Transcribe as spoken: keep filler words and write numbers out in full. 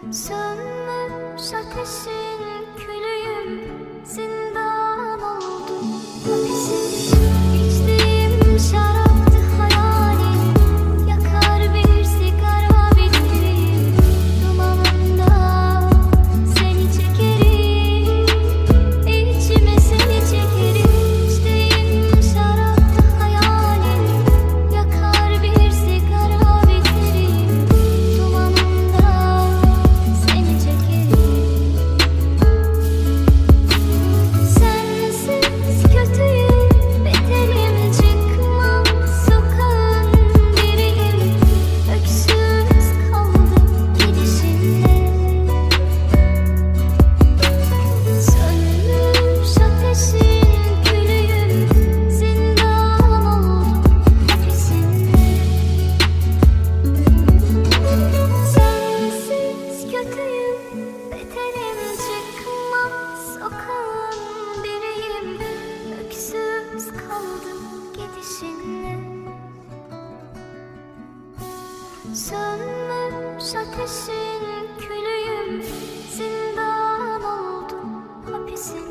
Sönmüş ateşin külüyüm, zindan oldum hapisin. İçtiğim şaraptı hayalim, yakar bir sigara bitirir. Dumanında seni çekerim, içime seni çekerim. İçtiğim şaraptı hayalim, yakar bir sigara bitirir. Dumanında seni çekerim. Sensiz kötüyüm, beterim, çıkmam sokağın biriyim. Öksüz kaldım gidişinle. Sönmüş ateşin külüyüm, zindan oldum hapisinde. Sensiz kötüyüm, beterim, çıkmam sokağın biriyim. Öksüz kaldım gidişinle. Sönmüş ateşin külüyüm, zindan oldum hapisinde.